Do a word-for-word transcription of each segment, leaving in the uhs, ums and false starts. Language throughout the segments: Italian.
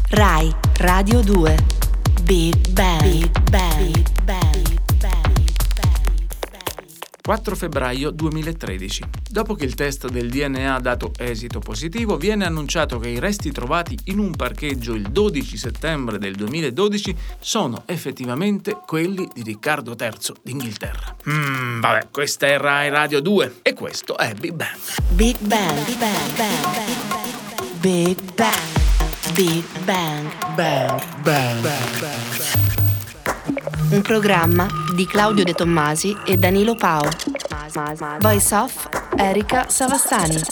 Rai Radio due. Big Bang. Big Bang. Big Bang. quattro febbraio duemilatredici. Dopo che il test del D N A ha dato esito positivo, viene annunciato che i resti trovati in un parcheggio il dodici settembre del duemiladodici sono effettivamente quelli di Riccardo terzo d'Inghilterra. Mmm, vabbè, questa è Rai Radio due e questo è Big Bang. Big Bang. Big Bang. Big Bang. Big Bang. Bang, bang, bang, bang. Un programma di Claudio De Tommasi e Danilo Pao. Voice off Erika Savastani.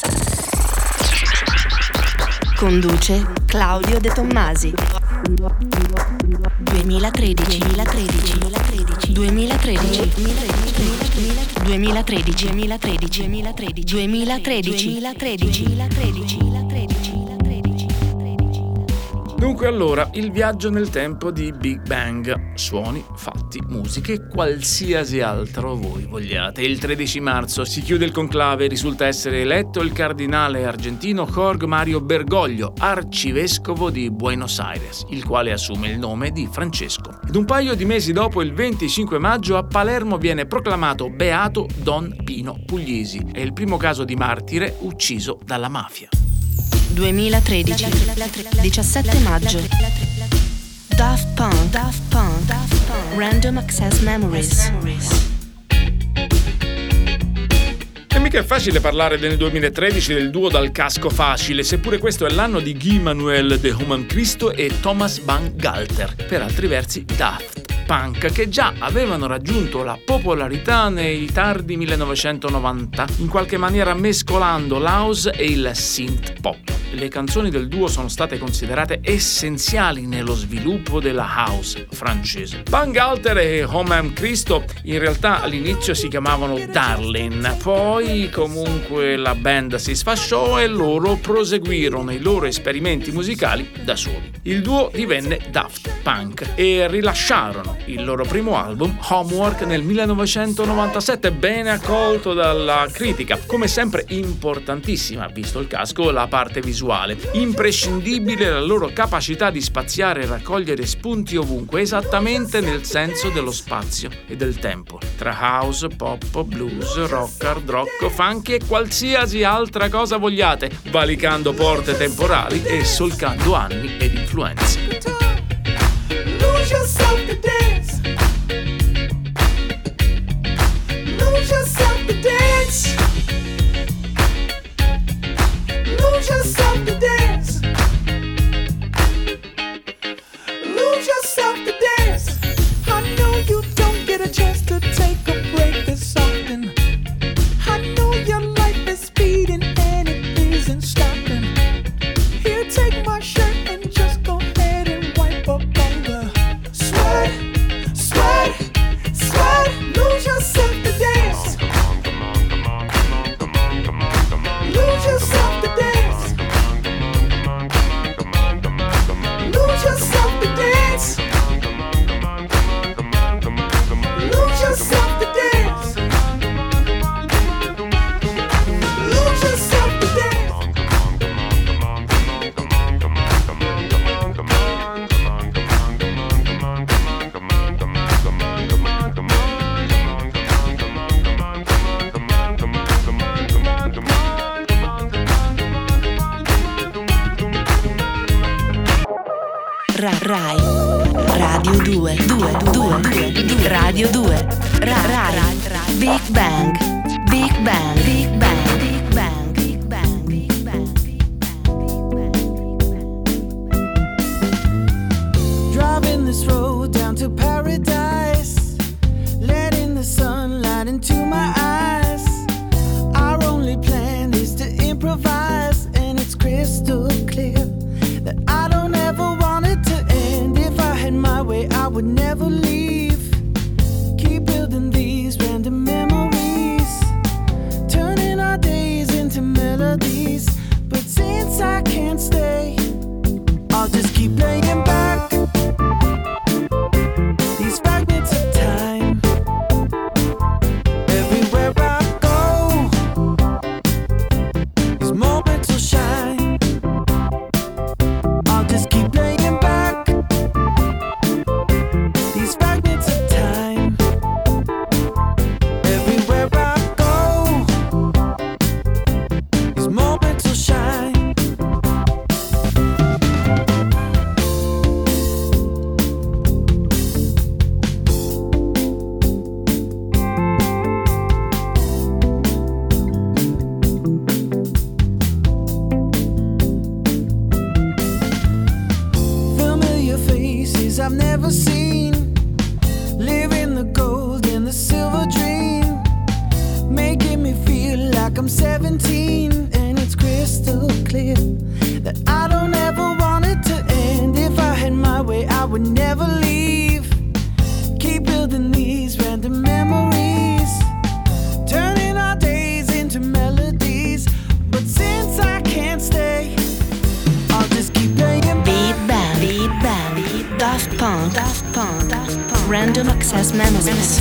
Conduce Claudio De Tommasi. duemilatredici duemilatredici duemilatredici duemilatredici duemilatredici duemilatredici duemilatredici duemilatredici. Dunque allora, il viaggio nel tempo di Big Bang. Suoni, fatti, musiche, qualsiasi altro voi vogliate. Il tredici marzo si chiude il conclave e risulta essere eletto il cardinale argentino Jorge Mario Bergoglio, arcivescovo di Buenos Aires, il quale assume il nome di Francesco. Ed un paio di mesi dopo, il venticinque maggio, a Palermo viene proclamato beato Don Pino Puglisi. È il primo caso di martire ucciso dalla mafia. duemilatredici diciassette maggio. Daft Punk, Daft Punk, Random Access Memories. E mica è facile parlare del duemilatredici del duo dal casco facile, seppure questo è l'anno di Guy Manuel de Human Christo e Thomas Van Galter, per altri versi Daft Punk, che già avevano raggiunto la popolarità nei tardi millenovecentonovanta, in qualche maniera mescolando l'house e il synth pop. Le canzoni del duo sono state considerate essenziali nello sviluppo della house francese. Van Galter e Human Christo in realtà all'inizio si chiamavano Darlin, poi comunque la band si sfasciò e loro proseguirono i loro esperimenti musicali da soli. Il duo divenne Daft Punk e rilasciarono il loro primo album, Homework, nel millenovecentonovantasette, bene accolto dalla critica. Come sempre importantissima, visto il casco, la parte visuale. Imprescindibile la loro capacità di spaziare e raccogliere spunti ovunque, esattamente nel senso dello spazio e del tempo, tra house, pop, blues, rock, hard rock, funky e qualsiasi altra cosa vogliate, valicando porte temporali e solcando anni ed influenze. Lose yourself to dance. Lose yourself to dance. Lose yourself to dance. Lose yourself to dance. I know you don't get a chance to take a break this often. I know your life is speeding and it isn't stopping. Here, take my shirt and just go ahead and wipe up all the sweat, sweat, sweat. Lose yourself to dance. Lose yourself to dance. Lose yourself to dance. Lose yourself to dance. Lose yourself to dance. Ra- Rai Radio due. due, due, due, Radio due. Ra- Rai Big Bang. Big Bang. Big Bang. Big Bang. Big Bang. Big Bang. Driving this road down to paradise, letting the sunlight into my eyes. Our only plan is to improvise, and it's crystal clear that I don't ever want it to end. If I had my way, I would never leave. Keep building these random memories, turning our days into melodies. But since I can't stay, I'll just keep playing back these fragments of time. Everywhere I go, these moments will shine. I'll just keep playing it to end. If I had my way, I would never leave. Keep building these random memories, turning our days into melodies. But since I can't stay, I'll just keep playing. Big Bang, Big Bang, Daft Punk, Daft Punk, Daft Punk. Random Access Memories.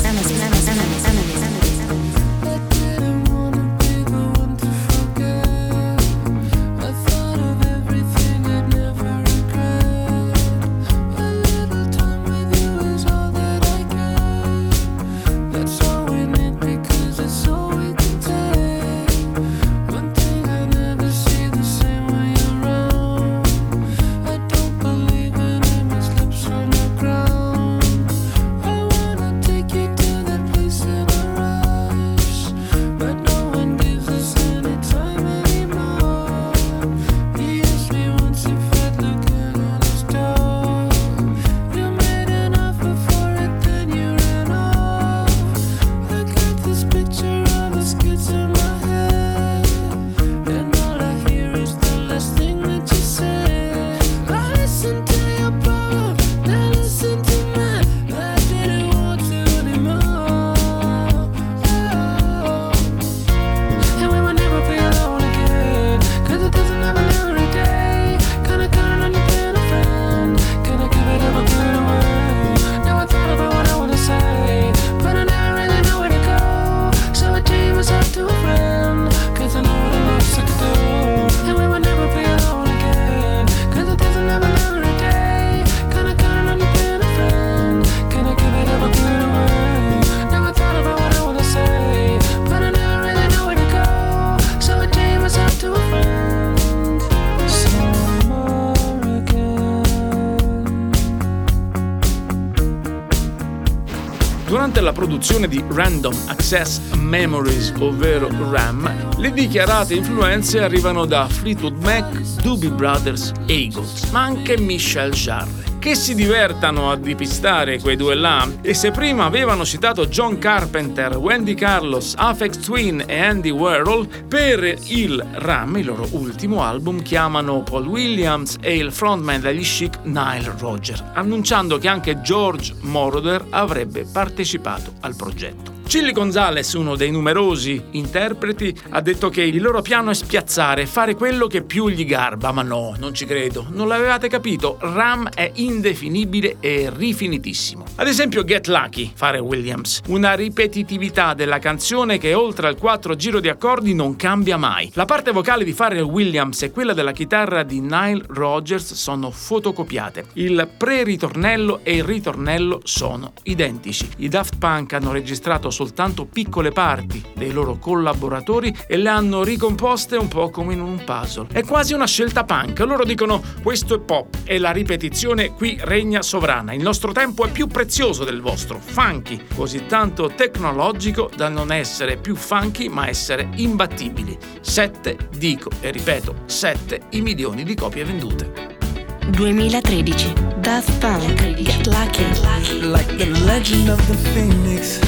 Durante la produzione di Random Access Memories, ovvero RAM, le dichiarate influenze arrivano da Fleetwood Mac, Doobie Brothers e Eagles, ma anche Michel Jarre. Che si divertano a depistare quei due là, e se prima avevano citato John Carpenter, Wendy Carlos, Aphex Twin e Andy Warhol, per il RAM, il loro ultimo album, chiamano Paul Williams e il frontman degli Chic Nile Rodgers, annunciando che anche George Moroder avrebbe partecipato al progetto. Chilly Gonzales, uno dei numerosi interpreti, ha detto che il loro piano è spiazzare, fare quello che più gli garba, ma no, non ci credo, non l'avevate capito, RAM è indefinibile e rifinitissimo. Ad esempio Get Lucky, Pharrell Williams, una ripetitività della canzone che oltre al quattro giro di accordi non cambia mai. La parte vocale di Pharrell Williams e quella della chitarra di Nile Rodgers sono fotocopiate. Il pre-ritornello e il ritornello sono identici. I Daft Punk hanno registrato soltanto piccole parti dei loro collaboratori e le hanno ricomposte un po' come in un puzzle. È quasi una scelta punk. Loro dicono: questo è pop e la ripetizione qui regna sovrana. Il nostro tempo è più prezioso del vostro. Funky, così tanto tecnologico da non essere più funky ma essere imbattibili. Sette, dico e ripeto, sette i milioni di copie vendute. duemilatredici Daft Punk, Get Lucky. Like the legend of the phoenix,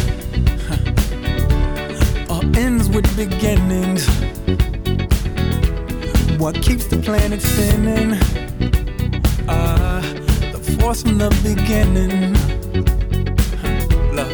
all ends with beginnings. What keeps the planet spinning? Ah, uh, the force from the beginning. Love.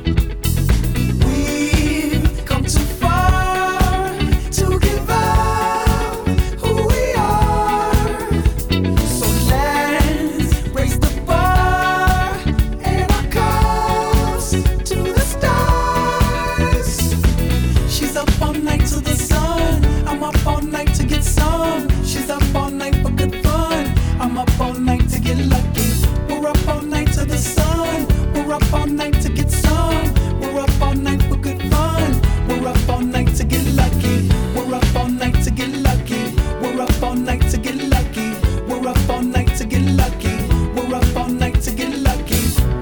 We've come too far to give up who we are. So let's raise the bar and our cups to the stars. She's up all night to the sun. I'm up all night to get some. She's up all night for good fun. I'm up all night to get lucky. We're up all night to the sun. We're up all night to get some. We're up all night for good fun. We're up all night to get lucky. We're up all night to get lucky. We're up all night to get lucky. We're up all night to get lucky. We're up all night to get lucky.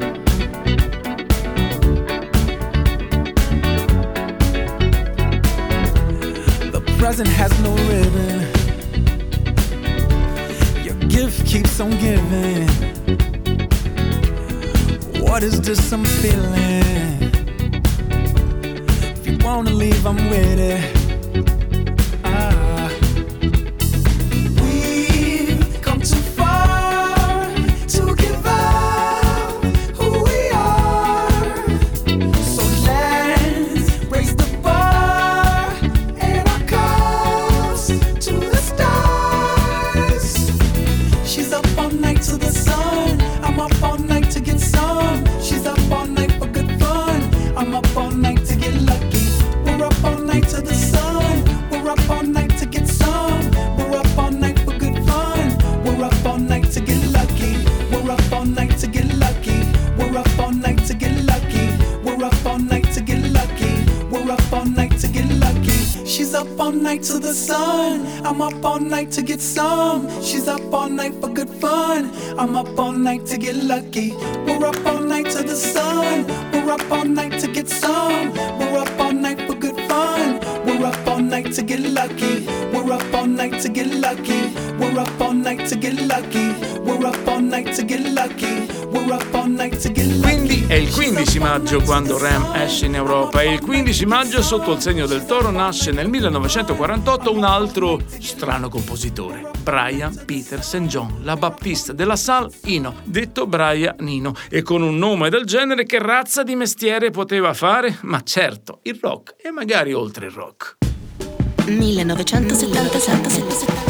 The present has no ribbon. Your gift keeps on giving. What is this I'm feeling? If you wanna leave, I'm with it. Ah. We've come too far night to the sun. I'm up all night to get some. She's up all night for good fun. I'm up all night to get lucky. We're up all night to the sun. We're up all night to get some. We're up all night for good fun. We're up all night to get lucky. We're up all night to get lucky. We're up all night to get lucky. We're up all night to get lucky. We're up all night to get lucky. She's up all night to the sun. I'm up all night to get some. She's up all night for good fun. I'm up all night to get lucky. We're up all night to the sun. We're up all night to get some. We're up all night for good fun. We're up all night to get lucky. We're up all night to get lucky. We're up all night to get lucky. We're up all night to get lucky. We're up all night to get lucky. Quindi è il quindici maggio quando Ram esce in Europa e il quindici maggio sotto il segno del toro nasce nel millenovecentoquarantotto un altro strano compositore, Brian Peter Saint John, la Baptiste de la Salle Ino, detto Brian Nino, e con un nome del genere che razza di mestiere poteva fare? Ma certo, il rock e magari oltre il rock. millenovecentosettantasette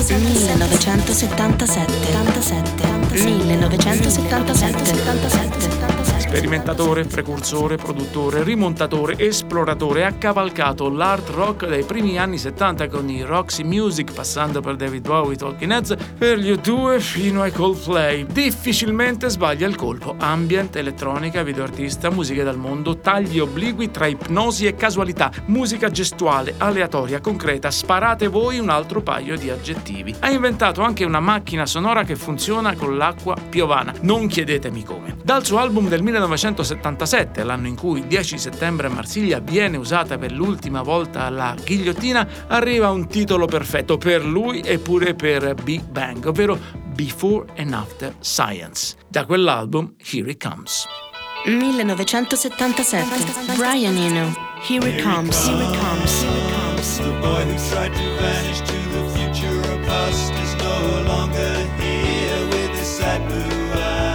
millenovecentosettantasette millenovecentosettantasette Sperimentatore, precursore, produttore, rimontatore, esploratore, ha cavalcato l'art rock dai primi anni settanta con i Roxy Music, passando per David Bowie, Talking Heads, per gli U due fino ai Coldplay. Difficilmente sbaglia il colpo. Ambient, elettronica, videoartista, musiche dal mondo, tagli obliqui tra ipnosi e casualità, musica gestuale, aleatoria, concreta, sparate voi un altro paio di aggettivi. Ha inventato anche una macchina sonora che funziona con l'acqua piovana. Non chiedetemi come. Dal suo album del millenovecentosettantasette, l'anno in cui il dieci settembre a Marsiglia viene usata per l'ultima volta la ghigliottina, arriva un titolo perfetto per lui e pure per Big Bang, ovvero Before and After Science. Da quell'album Here It Comes. millenovecentosettantasette Brian Eno, Here It Comes. Here It Comes. Here It Comes. The boy who tried to vanish to the future or past is no longer here with his sad blue eyes.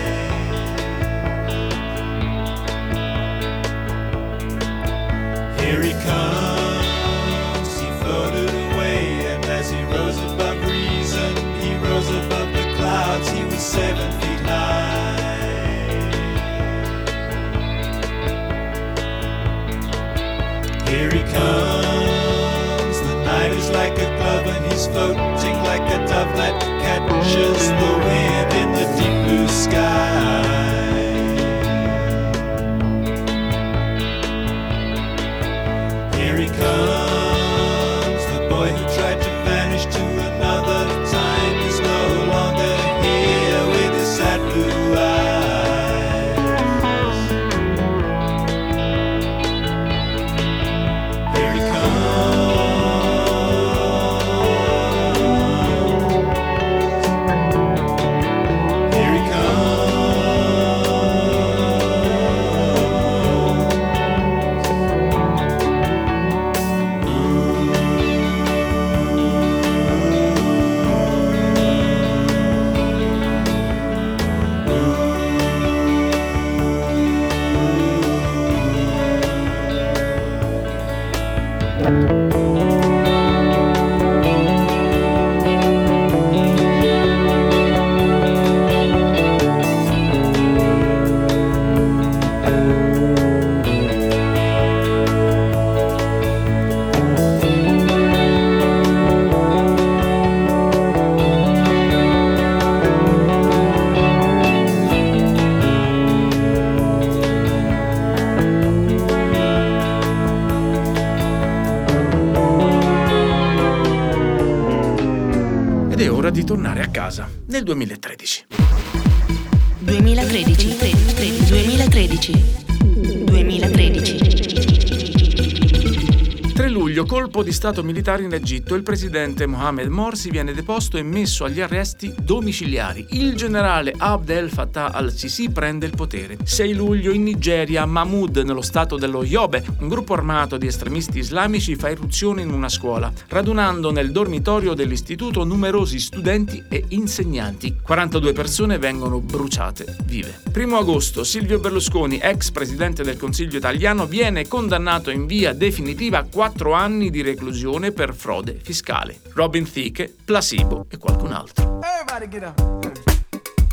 Here he comes, he floated away, and as he rose above reason, he rose above the clouds, he was seven feet high. Here he comes, the night is like a glove, and he's floating like a dove that catches the wind in the deep blue sky. Here he comes, the boy who tried to vanish to another time is no longer here with his sad blue eyes. Here he comes, here he Di tornare a casa nel duemilatredici. duemilatredici duemilatredici duemilatredici tre luglio, colpo di stato militare in Egitto. Il presidente Mohamed Morsi viene deposto e messo agli arresti domiciliari. Il generale Abdel Fattah al-Sisi prende il potere. sei luglio, in Nigeria, Mahmoud, nello stato dello Yobe, un gruppo armato di estremisti islamici fa irruzione in una scuola, radunando nel dormitorio dell'istituto numerosi studenti e insegnanti. quarantadue persone vengono bruciate vive. primo agosto, Silvio Berlusconi, ex presidente del Consiglio italiano, viene condannato in via definitiva a quattro anni di reclusione per frode fiscale. Robin Thicke, Placebo e qualcun altro. Everybody get up.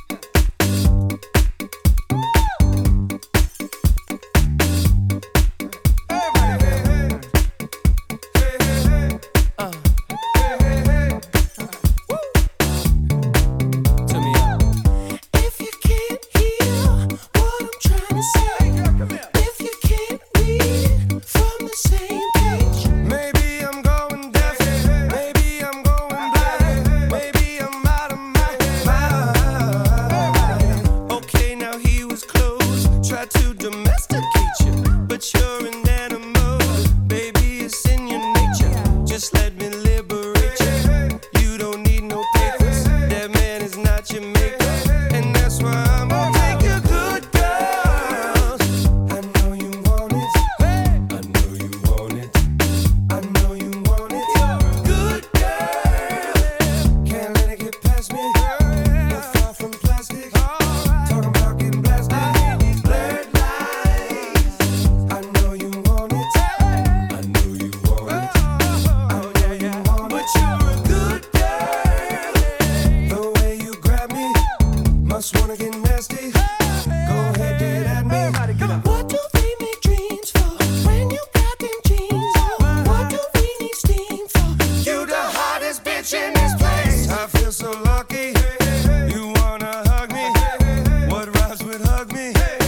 just wanna get nasty. Go ahead, get at me. What do we make dreams for when you got them jeans on? What do we need steam for? You the hottest bitch in this place. I feel so lucky. You wanna hug me? What rhymes with hug me?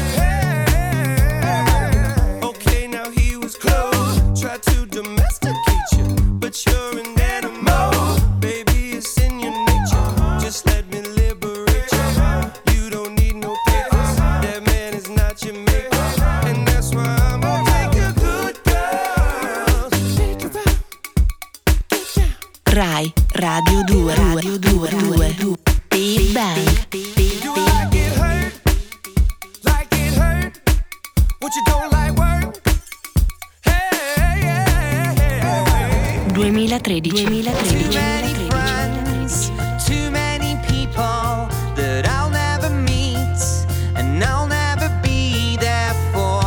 Okay, now he was close. Tried to domesticate you, but you're an animal. Baby, it's in your nature. Just let me liberate you. You don't need no papers. That man is not your maker. And that's why I'm gonna take a good girl. Take her out, get down. Rai Radio due, Radio due, due, Big Bang. Do I get hurt? Like it hurt? What you don't like work? Hey, hey, hey, hey. duemilatredici. Too many friends, too many people that I'll never meet and I'll never be there for.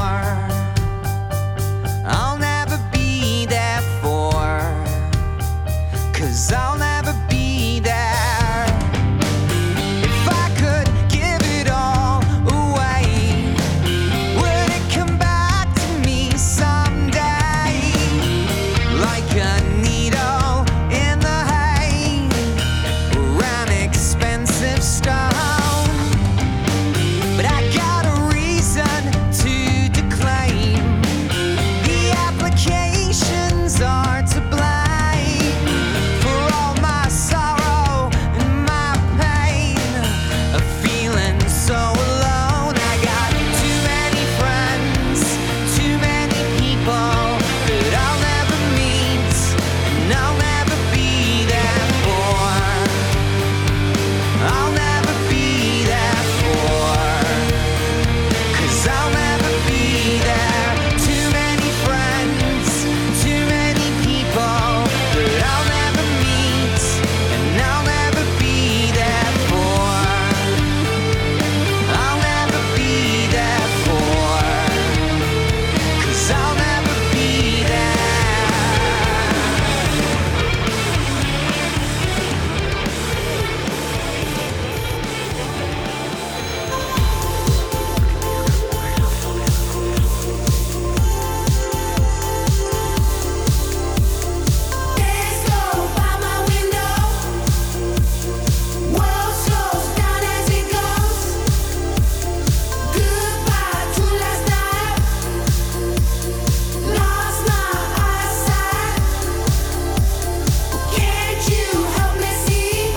I'll never be there for, 'cause I'll never be there. If I could give it all away, would it come back to me someday? Like a needle in the hay, or an expensive stone. But I got a reason to declaim. The applications are to blame for all my sorrow and my pain of feeling so alone. I got too many friends, too many people that I'll never meet and I'll never be there for. I'll never be there for, 'cause I'll never be there. Too many friends, too many people that I'll never meet and I'll never be there for. I'll never be there for, 'cause I'll never be there. Days go by my window. World slows down as it goes. Goodbye to last night. Lost my eyesight. Can't you help me see?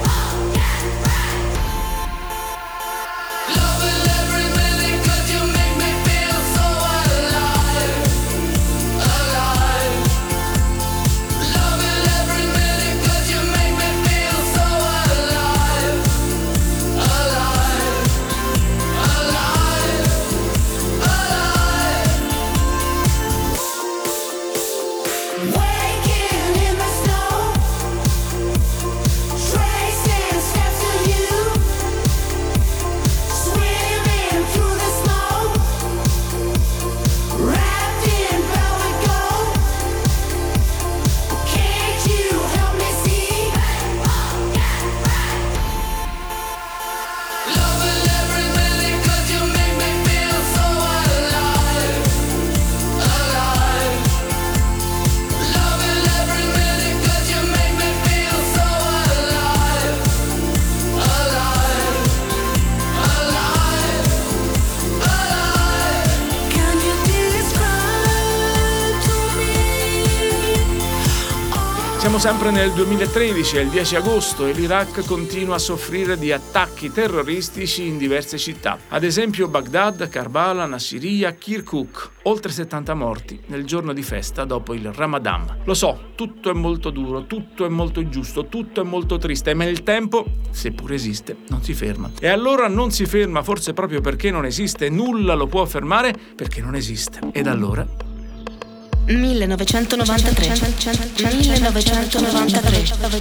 Loving every minute 'cause you make me feel so alive, alive. Loving every minute 'cause you make me feel so alive, alive, alive, alive. Waking in the snow, tracing steps to you, swimming through the smoke, wrapped in velvet gold. Can't you help me see? Loving every minute 'cause you make me feel so alive, alive. Loving every minute 'cause you make me feel so alive, alive, alive, alive. Can you describe to me? Siamo sempre nel duemilatredici, è il dieci agosto e l'Iraq continua a soffrire di attacchi terroristici in diverse città. Ad esempio Baghdad, Karbala, Nasiriyah, Kirkuk. Oltre settanta morti nel giorno di festa dopo il Ramadan. Lo so, tutto è molto duro, tutto è molto ingiusto, tutto è molto triste, ma il tempo, seppur esiste, non si ferma. E allora non si ferma forse proprio perché non esiste, nulla lo può fermare perché non esiste. Ed allora millenovecentonovantatré millenovecentonovantatré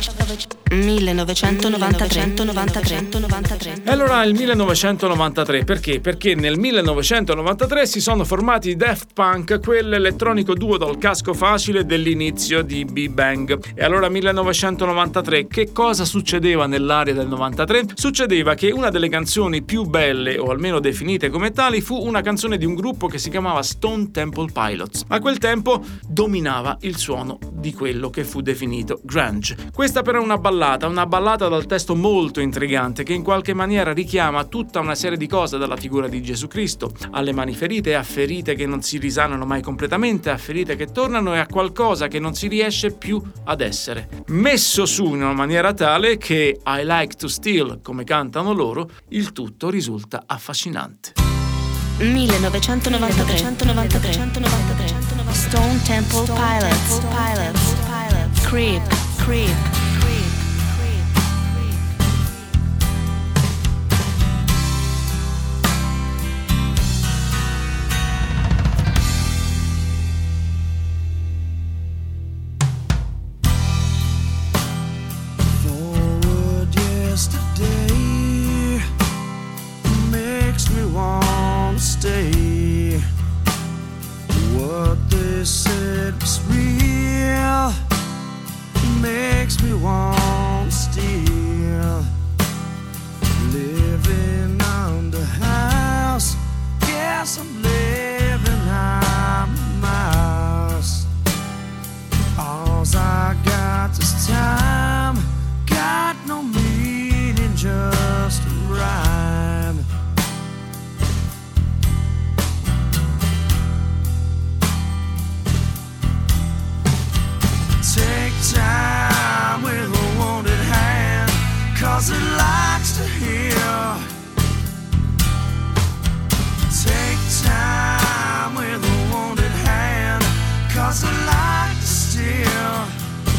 millenovecentonovantatré. E allora il millenovecentonovantatré, perché? Perché nel millenovecentonovantatré si sono formati i Daft Punk, quell'elettronico duo dal casco facile dell'inizio di Big Bang. E allora millenovecentonovantatré, che cosa succedeva nell'area del novantatré? Succedeva che una delle canzoni più belle, o almeno definite come tali, fu una canzone di un gruppo che si chiamava Stone Temple Pilots. A quel tempo dominava il suono di quello che fu definito grunge. Questa però è una ballata, una ballata dal testo molto intrigante che in qualche maniera richiama tutta una serie di cose, dalla figura di Gesù Cristo, alle mani ferite, a ferite che non si risanano mai completamente, a ferite che tornano e a qualcosa che non si riesce più ad essere. Messo su in una maniera tale che I like to steal, come cantano loro, il tutto risulta affascinante. millenovecentonovantatré Stone Temple Pilots Creep Creep Forward yesterday makes me want to stay. What they said was real, makes me want to steal. Living on the house, guess I'm living on Mars. All I got is time, got no meaning, just a rhyme. Take time with a wounded hand, cause it likes to heal. Take time with a wounded hand, cause it likes to steal.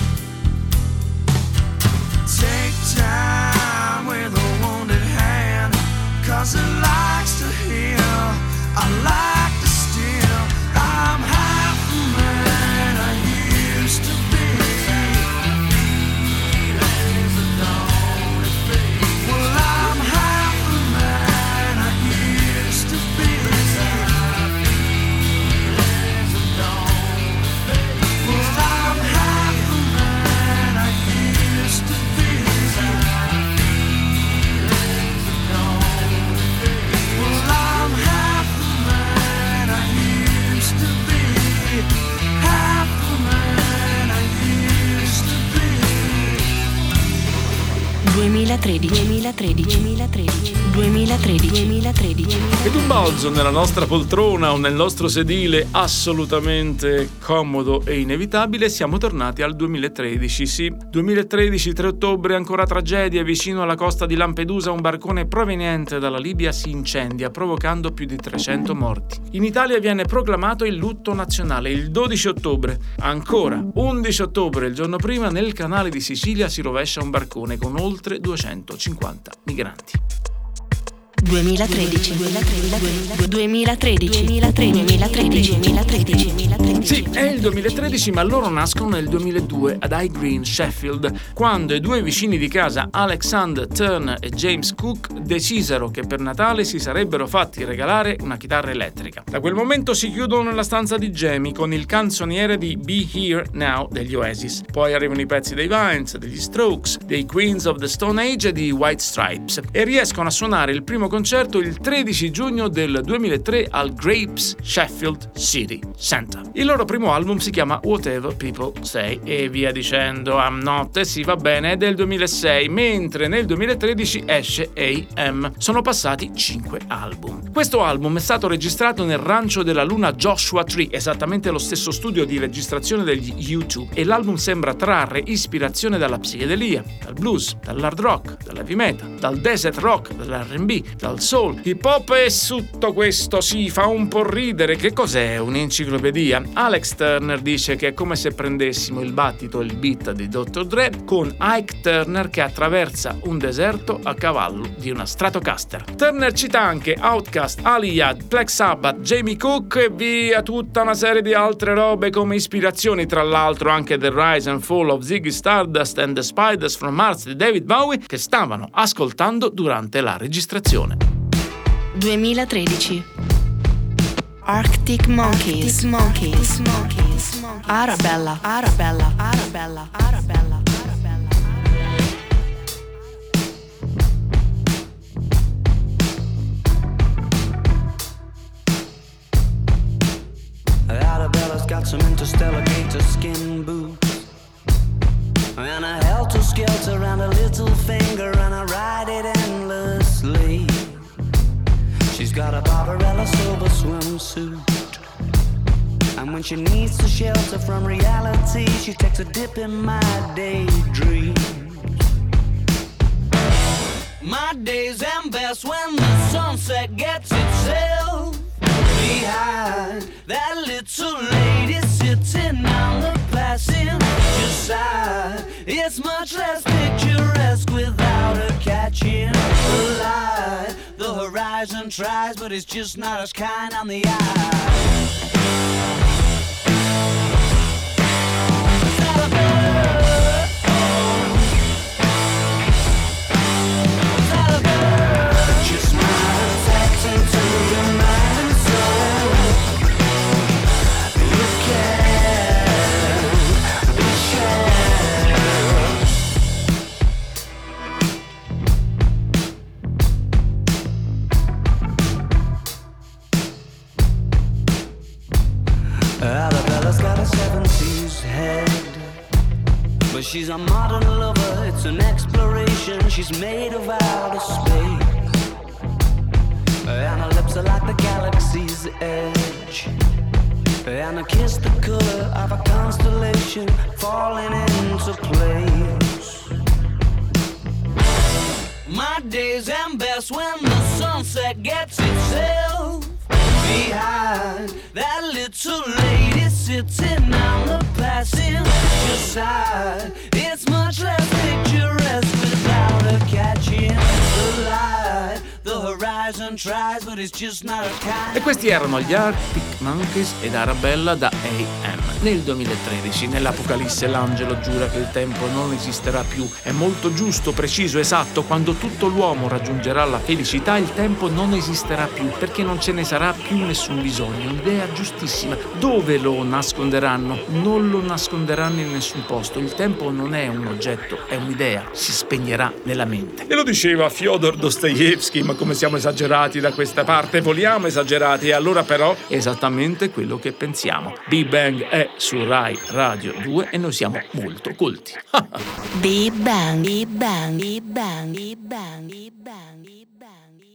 Take time with a wounded hand, cause it likes to heal. I like to steal. I'm half the man I used to be. Well, I'm half the man I used to be. Well, I'm half the man I used to be. Well, I'm half the man I used to be. Half the man I used to be. duemilatredici duemilatredici duemilatredici duemilatredici Ed un balzo nella nostra poltrona o nel nostro sedile assolutamente comodo e inevitabile, siamo tornati al duemilatredici, sì. duemilatredici, tre ottobre, ancora tragedia, vicino alla costa di Lampedusa un barcone proveniente dalla Libia si incendia, provocando più di trecento morti. In Italia viene proclamato il lutto nazionale il dodici ottobre. Ancora, undici ottobre, il giorno prima, nel canale di Sicilia si rovescia un barcone con oltre duecentocinquanta migranti. duemilatredici duemilatredici duemilatredici duemilatredici duemilatredici Sì, è il duemilatredici, ma loro nascono nel duemiladue ad High Green, Sheffield, quando i due vicini di casa Alexander Turner e James Cook decisero che per Natale si sarebbero fatti regalare una chitarra elettrica. Da quel momento si chiudono nella stanza di Jamie con il canzoniere di Be Here Now degli Oasis. Poi arrivano i pezzi dei Vines, degli Strokes, dei Queens of the Stone Age e di White Stripes e riescono a suonare il primo concerto il tredici giugno del duemilatré al Grapes Sheffield City Center. Il loro primo album si chiama Whatever People Say e via dicendo. I'm Not, sì, va bene, è del duemilasei, mentre nel duemilatredici esce A M. Sono passati cinque album. Questo album è stato registrato nel rancio della luna Joshua Tree, esattamente lo stesso studio di registrazione degli U due, e l'album sembra trarre ispirazione dalla psichedelia, dal blues, dall'hard rock, dall'heavy metal, dal desert rock, dall'R and B, dal soul, hip hop e tutto questo si fa un po' ridere. Che cos'è un'enciclopedia? Alex Turner dice che è come se prendessimo il battito e il beat di dottor Dre con Ike Turner che attraversa un deserto a cavallo di una Stratocaster. Turner cita anche Outkast, Aliyah, Black Sabbath, Jamie Cook e via tutta una serie di altre robe come ispirazioni, tra l'altro anche The Rise and Fall of Ziggy Stardust and the Spiders from Mars di David Bowie, che stavano ascoltando durante la registrazione. duemilatredici Arctic Monkeys, Monkeys, Monkeys, Arabella, Arabella, Arabella, Arabella, Arabella. Arabella's got some interstellar gator skin boots and a helter-skelter around her little finger, and I ride it endlessly. She's got a Barbarella silver swimsuit, and when she needs to shelter from reality, she takes a dip in my daydreams. My days end best when the sunset gets itself behind that little lady sitting on the passenger side. It's much less picturesque without her catching the light. The horizon tries, but it's just not as kind on the eye. Just my attack into your mind and soul. You can be sure. Arabella's got a seventies head, but she's a modern lover, it's an exploration. She's made of outer space, and her lips are like the galaxy's edge, and her kiss the color of a constellation falling into place. My days end best when the sunset gets itself behind that little lady sitting on the passenger side. It's much less picturesque without her catching the light. The horizon tries, but it's just not a kind. E questi erano gli Arctic Monkeys ed Arabella da A M. Nel duemilatredici, nell'Apocalisse, l'angelo giura che il tempo non esisterà più. È molto giusto, preciso, esatto. Quando tutto l'uomo raggiungerà la felicità, il tempo non esisterà più, perché non ce ne sarà più nessun bisogno. Un'idea giustissima. Dove lo nasconderanno? Non lo nasconderanno in nessun posto. Il tempo non è un oggetto, è un'idea. Si spegnerà nella mente. E lo diceva Fyodor Dostoevsky, ma come siamo esagerati da questa parte, voliamo esagerati, e allora però è esattamente quello che pensiamo. Big Bang è su Rai Radio due e noi siamo molto colti. Big Bang, Big Bang, Big Bang, Big Bang, Big Bang, Big Bang.